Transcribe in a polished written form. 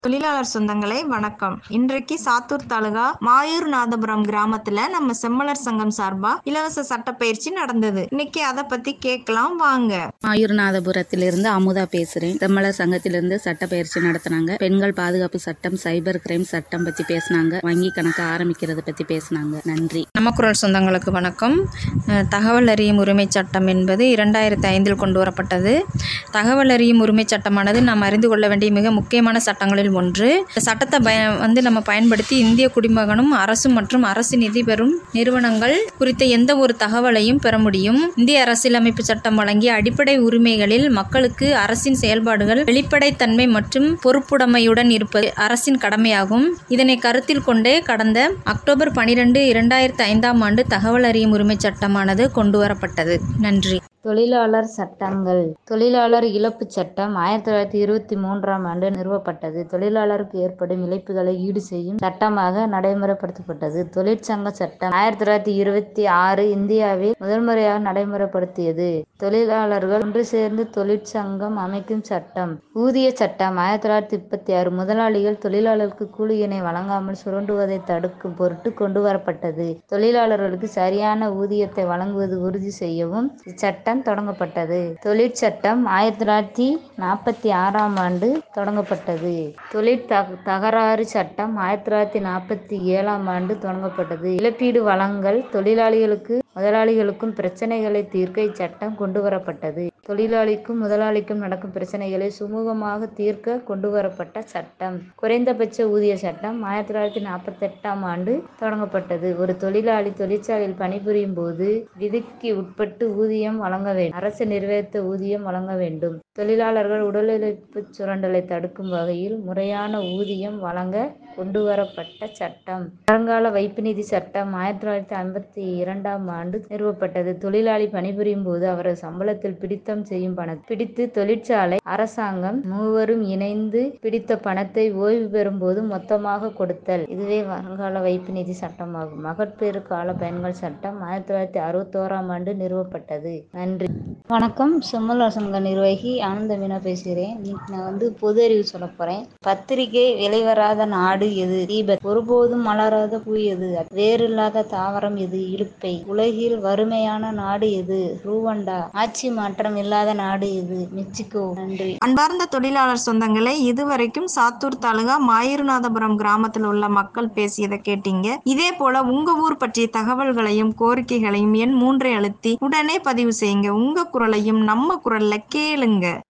தொழிலாளர் சொந்தங்களே வணக்கம். இன்றைக்கு சாத்தூர் தாலுகா மாயூர்நாதபுரம் கிராமத்துல நம்ம செம்மலர் சங்கம் சார்பா இலவச சட்டப்பயிற்சி நடந்தது. இன்னைக்கு அதை பத்தி கேட்கலாம் வாங்க. மாயூர்நாதபுரத்திலிருந்து அமுதா பேசுறேன். செம்மலர் சங்கத்திலிருந்து சட்டப்பயிற்சி நடத்தினாங்க. பெண்கள் பாதுகாப்பு சட்டம், சைபர் கிரைம் சட்டம் பத்தி பேசினாங்க. வங்கி கணக்கு ஆரம்பிக்கிறது பத்தி பேசினாங்க. நன்றி. நம்ம குரல் சொந்தங்களுக்கு வணக்கம். தகவல் அறியும் உரிமை சட்டம் என்பது 2005 கொண்டு வரப்பட்டது. தகவல் அறியும் உரிமை சட்டமானது நாம் அறிந்து கொள்ள வேண்டிய மிக முக்கியமான சட்டங்களில் ஒன்று. இந்த சட்டத்தை நம்ம பயன்படுத்தி இந்திய குடிமகனும் அரசு மற்றும் அரசு நிதி பெறும் நிறுவனங்கள் குறித்த எந்த ஒரு தகவலையும் பெற முடியும். இந்திய அரசியலமைப்பு சட்டம் வழங்கிய அடிப்படை உரிமைகளில் மக்களுக்கு அரசின் செயல்பாடுகள் வெளிப்படைத்தன்மை மற்றும் பொறுப்புடைமையுடன் இருப்பது அரசின் கடமையாகும். இதனை கருத்தில் கொண்டே கடந்த அக்டோபர் 12, 2005 தகவல் அறியும் உரிமை சட்டமானது கொண்டு வரப்பட்டது. நன்றி. தொழிலாளர் சட்டங்கள். தொழிலாளர் இழப்பு சட்டம் 1923 நிறுவப்பட்டது. தொழிலாளருக்கு ஏற்படும் இழப்புகளை ஈடு செய்யும் சட்டமாக நடைமுறைப்படுத்தப்பட்டது. தொழிற்சங்க சட்டம் 1926 இந்தியாவில் முதல் முறையாக நடைமுறைப்படுத்தியது. தொழிலாளர்கள் ஒன்று சேர்ந்து தொழிற்சங்கம் அமைக்கும் சட்டம். ஊதிய சட்டம் 1936 முதலாளிகள் தொழிலாளர்களுக்கு கூலியினை வழங்காமல் சுரண்டுவதை தடுக்கும் பொருட்டு கொண்டு வரப்பட்டது. தொழிலாளர்களுக்கு சரியான ஊதியத்தை வழங்குவது உறுதி செய்யவும் இச்சட்டம் தொடங்கப்பட்டது. தொழிற்சட்டம் 1946 தொடங்கப்பட்டது. தொழிற் தகராறு சட்டம் 1947 தொடங்கப்பட்டது. இழப்பீடு வழங்கல் தொழிலாளிகளுக்கு முதலாளிகளுக்கும் பிரச்சனைகளை தீர்க்க இச்சட்டம் கொண்டு வரப்பட்டது. தொழிலாளிக்கும் முதலாளிக்கும் நடக்கும் பிரச்சனைகளை சுமூகமாக தீர்க்க கொண்டு வரப்பட்ட சட்டம். குறைந்தபட்ச ஊதிய சட்டம் 1948 தொடங்கப்பட்டது. ஒரு தொழிலாளி தொழிற்சாலையில் பணிபுரியும் போது விதிக்கு உட்பட்டு ஊதியம் வழங்க வேண்டும். அரசு நிர்ணயித்த ஊதியம் வழங்க வேண்டும். தொழிலாளர்கள் உடலுழைப்பு சுரண்டலை தடுக்கும் வகையில் முறையான ஊதியம் வழங்க கொண்டு வரப்பட்ட சட்டம். வருங்கால வைப்பு நிதி சட்டம் 1952 நிறுவப்பட்டது. தொழிலாளி பணிபுரியும் போது அவரது சம்பளத்தில் பிடித்தம் செய்யும் பணத்தை பிடித்து தொழிற்சாலை அரசாங்கம் மூவரும் இணைந்து பிடித்த பணத்தை ஓய்வு பெறும் போது மொத்தமாக கொடுத்தல். இதுவே வருங்கால வைப்பு நிதி சட்டமாகும். மகப்பேறு கால பயன்கள் சட்டம் 1961 நிறுவப்பட்டது. நன்றி. வணக்கம். செம்மலர் சங்க நிர்வாகி ஆனந்த மீனா பேசுகிறேன். நான் பொது அறிவு சொல்ல போறேன். பத்திரிகை வெளிவராத நாடு எது? தீபத். ஒருபோதும் மலராத பூ எது? வேறில்லாத தாவரம் எது? இலுப்பை. உலகில் வறுமையான நாடு எது? ரூவண்டா. ஆட்சி மாற்றம் இல்லாத நாடு எது? மெக்சிகோ. நன்றி. அன்பார்ந்த தொழிலாளர் சொந்தங்களே, இதுவரைக்கும் சாத்தூர் தாலுகா மாயூர்நாதபுரம் கிராமத்தில் உள்ள மக்கள் பேசியதை கேட்டீங்க. இதே போல உங்க ஊர் பற்றிய தகவல்களையும் கோரிக்கைகளையும் எண் 3 அழுத்தி உடனே பதிவு செய்யுங்க. உங்க குரலையும் நம்ம குரல்ல கேளுங்க.